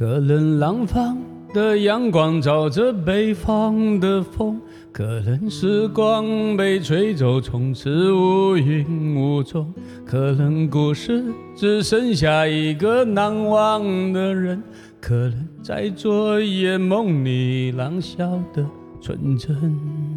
可能南方的阳光照着北方的风，可能时光被吹走，从此无影无踪，可能故事只剩下一个难忘的人，可能在昨夜梦里朗晓的纯真。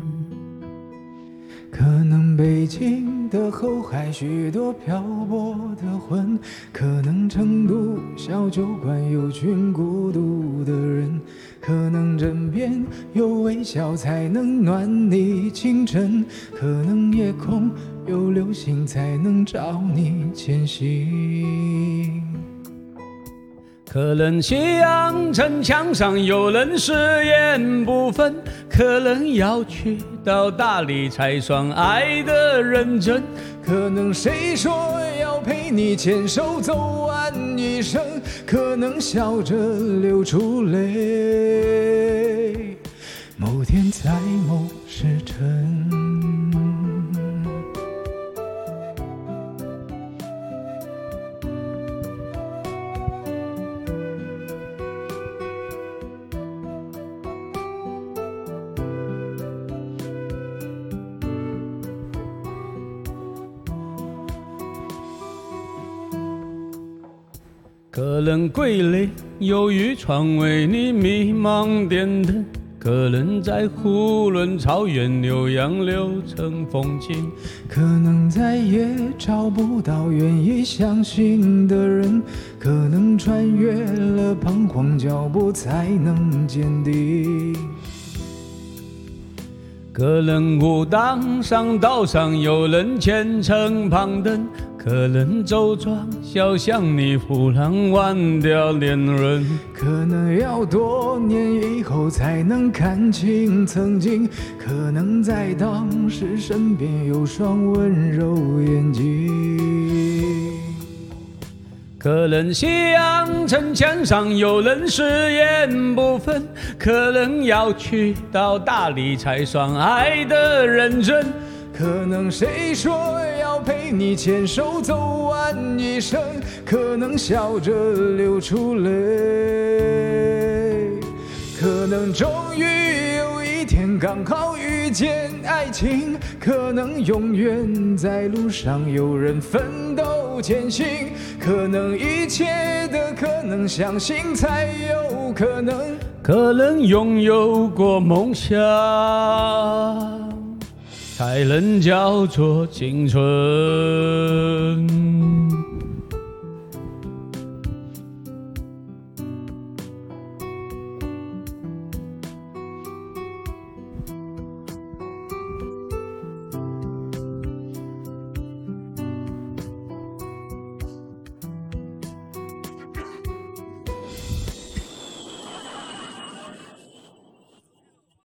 可能北京的后海许多漂泊的魂，可能成都小酒馆有群孤独的人，可能枕边有微笑才能暖你清晨，可能夜空有流星才能照你前行。 可能夕阳城墙上有人誓言不分，可能要去到大理才算爱的认真， 可能谁说要陪你牵手走完一生，可能笑着流出泪，某天在某时辰。 可能桂林有渔船为你迷茫点灯，可能在呼伦草原牛羊流成风景， 可能再也找不到愿意相信的人，可能穿越了彷徨脚步才能坚定。 可能武当山道上有人虔诚旁灯，可能周庄小巷里忽然忘掉恋人， 可能要多年以后才能看清曾经，可能在当时身边有双温柔眼睛。 可能夕阳城墙上有人誓言不分，可能要去到大理才算爱的认真， 可能谁说要陪你牵手走完一生，可能笑着流出泪，可能终于有一天刚好遇见爱情，可能永远在路上有人奋斗前行，可能一切的可能相信才有可能， 可能拥有过梦想才能叫做青春。